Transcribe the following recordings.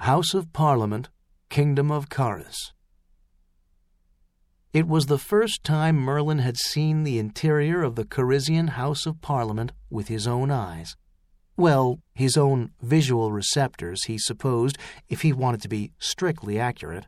House of Parliament, Kingdom of Caris. It was the first time Merlin had seen the interior of the Carisian House of Parliament with his own eyes. Well, his own visual receptors, he supposed, if he wanted to be strictly accurate.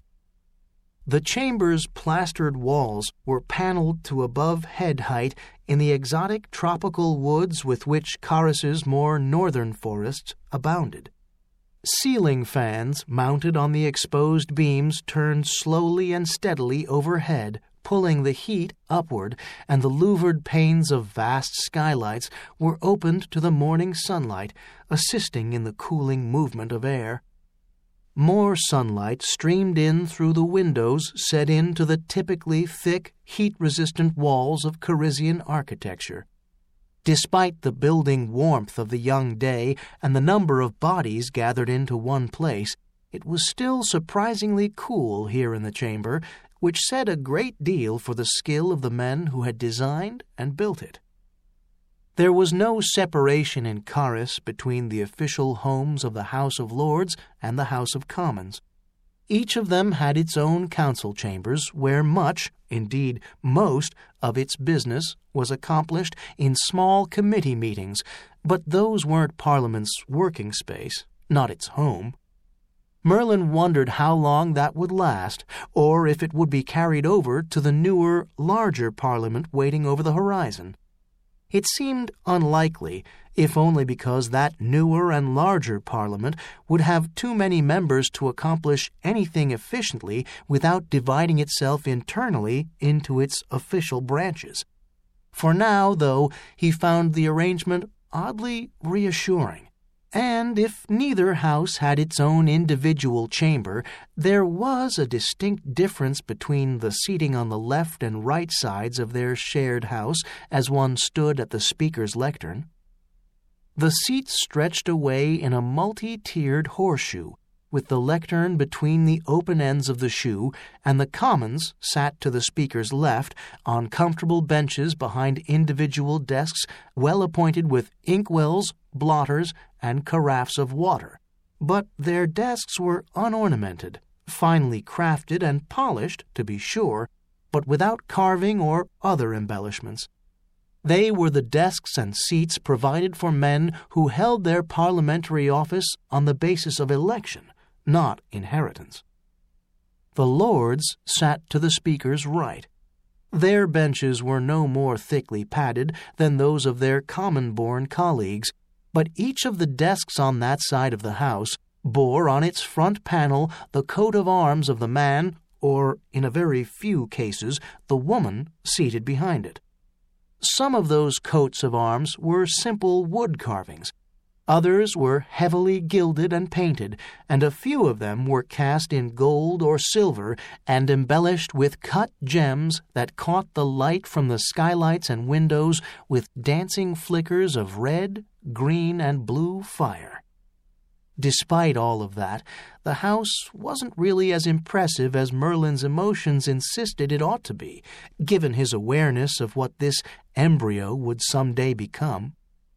The chamber's plastered walls were paneled to above head height in the exotic tropical woods with which Caris's more northern forests abounded. Ceiling fans mounted on the exposed beams turned slowly and steadily overhead, pulling the heat upward, and the louvered panes of vast skylights were opened to the morning sunlight, assisting in the cooling movement of air. More sunlight streamed in through the windows set into the typically thick, heat-resistant walls of Carisian architecture. Despite the building warmth of the young day and the number of bodies gathered into one place, it was still surprisingly cool here in the chamber, which said a great deal for the skill of the men who had designed and built it. There was no separation in Caris between the official homes of the House of Lords and the House of Commons. Each of them had its own council chambers where much, indeed most, of its business was accomplished in small committee meetings, but those weren't Parliament's working space, not its home. Merlin wondered how long that would last, or if it would be carried over to the newer, larger Parliament waiting over the horizon. It seemed unlikely, if only because that newer and larger Parliament would have too many members to accomplish anything efficiently without dividing itself internally into its official branches. For now, though, he found the arrangement oddly reassuring. And if neither house had its own individual chamber, there was a distinct difference between the seating on the left and right sides of their shared house as one stood at the Speaker's lectern. The seats stretched away in a multi-tiered horseshoe, with the lectern between the open ends of the shoe, and the Commons sat to the Speaker's left on comfortable benches behind individual desks well appointed with inkwells, blotters, and carafes of water. But their desks were unornamented, finely crafted and polished, to be sure, but without carving or other embellishments. They were the desks and seats provided for men who held their parliamentary office on the basis of election, not inheritance. The Lords sat to the Speaker's right. Their benches were no more thickly padded than those of their common-born colleagues, but each of the desks on that side of the House bore on its front panel the coat of arms of the man, or, in a very few cases, the woman seated behind it. Some of those coats of arms were simple wood carvings. Others were heavily gilded and painted, and a few of them were cast in gold or silver and embellished with cut gems that caught the light from the skylights and windows with dancing flickers of red, green, and blue fire. Despite all of that, the house wasn't really as impressive as Merlin's emotions insisted it ought to be, given his awareness of what this embryo would someday become.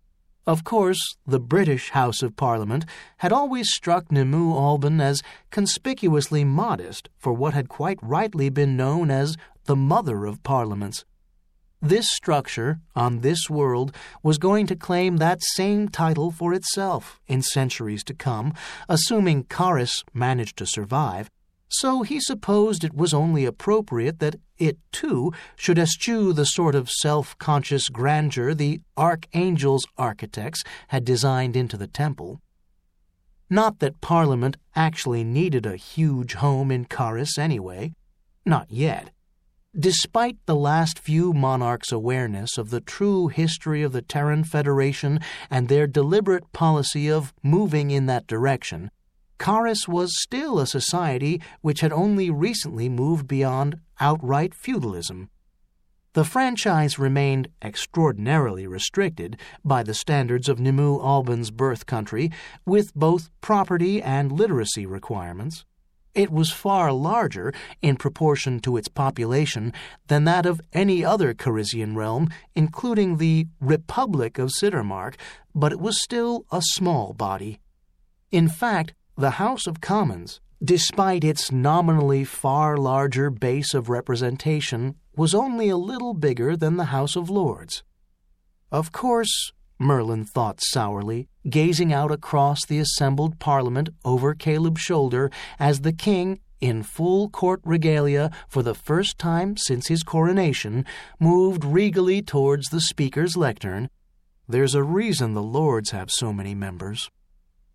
Of course, the British House of Parliament had always struck Nemu Alban as conspicuously modest for what had quite rightly been known as the Mother of Parliaments. This structure, on this world, was going to claim that same title for itself in centuries to come, assuming Caris managed to survive, so he supposed it was only appropriate that it, too, should eschew the sort of self-conscious grandeur the Archangel's architects had designed into the temple. Not that Parliament actually needed a huge home in Caris anyway. Not yet. Despite the last few monarchs' awareness of the true history of the Terran Federation and their deliberate policy of moving in that direction, Caris was still a society which had only recently moved beyond outright feudalism. The franchise remained extraordinarily restricted by the standards of Nemu Alban's birth country, with both property and literacy requirements. It was far larger in proportion to its population than that of any other Carisian realm, including the Republic of Siddermark, but it was still a small body. In fact, the House of Commons, despite its nominally far larger base of representation, was only a little bigger than the House of Lords. Of course, Merlin thought sourly, gazing out across the assembled Parliament over Caleb's shoulder as the king, in full court regalia for the first time since his coronation, moved regally towards the Speaker's lectern. There's a reason the Lords have so many members.